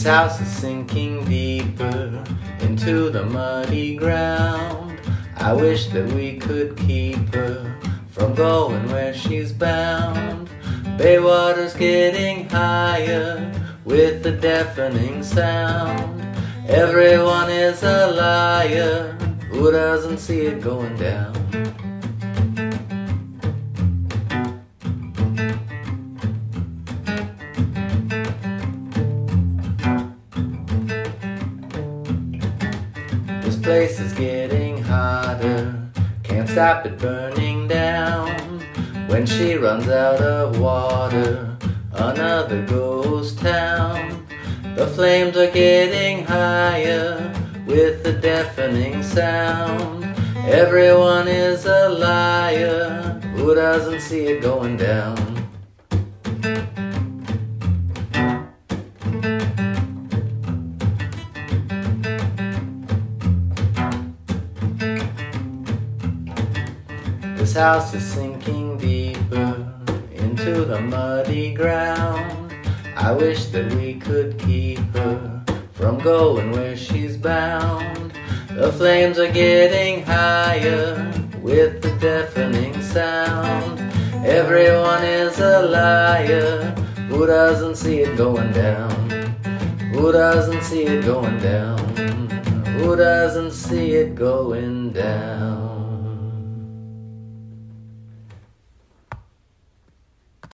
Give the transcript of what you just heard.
house is sinking deeper into the muddy ground. I wish that we could keep her from going where she's bound. Baywater's getting higher with the deafening sound. Everyone is a liar who doesn't see it going down. This place is getting hotter, can't stop it burning down. When she runs out of water, another ghost town. The flames are getting higher with the deafening sound. Everyone is a liar who doesn't see it going down. This house is sinking deeper into the muddy ground. I wish that we could keep her from going where she's bound. The flames are getting higher with the deafening sound. Everyone is a liar who doesn't see it going down. Who doesn't see it going down? Who doesn't see it going down?